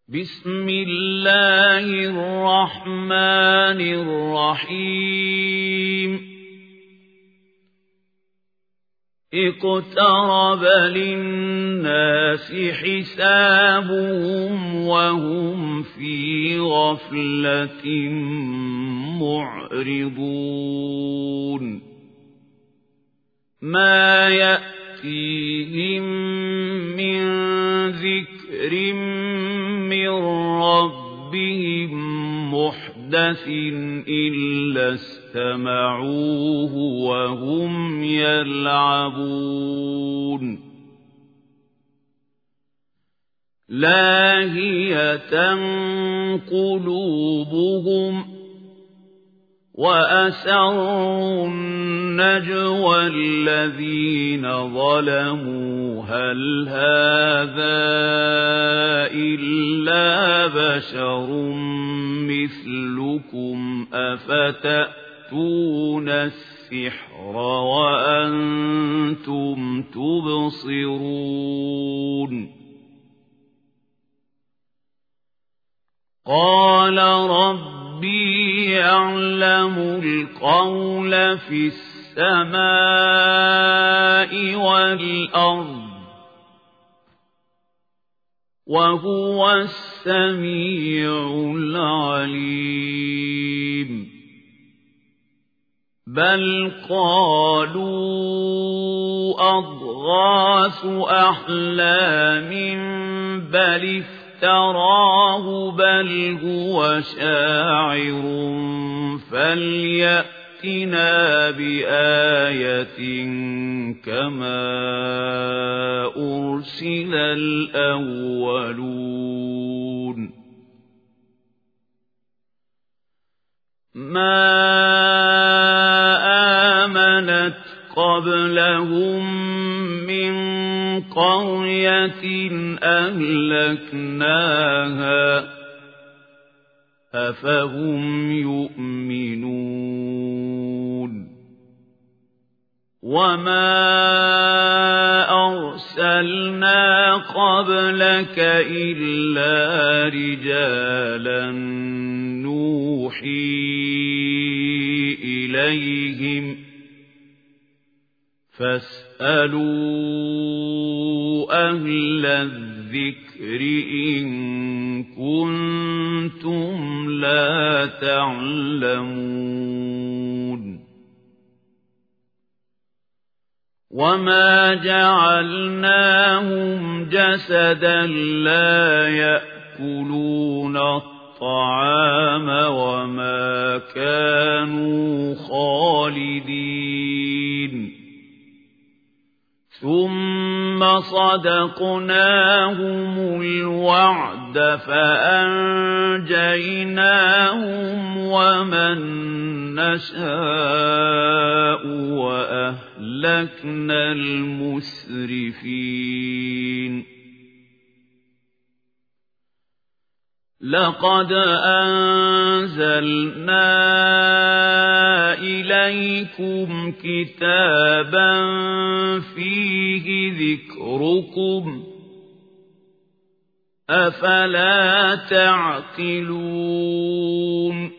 بسم الله الرحمن الرحيم اقترب للناس حسابهم وهم في غفلة معرضون ما يأتيهم من ذكر من ربهم محدث إلا استمعوه وهم يلعبون لاهية قلوبهم وأسروا النجوى الذين ظلموا هل هذا إلا بشر مثلكم أفتأتون السحر وأنتم تبصرون قال ربي يعلم القول في السماء والأرض وهو السميع العليم بل قالوا أضغاث أحلام بل افتراه بل هو شاعر فليأتنا بآية كما أرسل الأولون ما آمنت قبلهم من قرية أهلكناها أفهم يؤمنون وما أرسلنا قبلك إلا رجالا نوحي إليهم فاسألوا أهل الذكر إن كنتم لا تعلمون وما جعلناهم جسدا لا يأكلون الطعام وما كانوا خالدين ثم صدقناهم الوعد فأنجيناهم ومن نشاء وأهلكنا المسرفين لقد أنزلنا إليكم كتابا فيه ذكركم أفلا تعقلون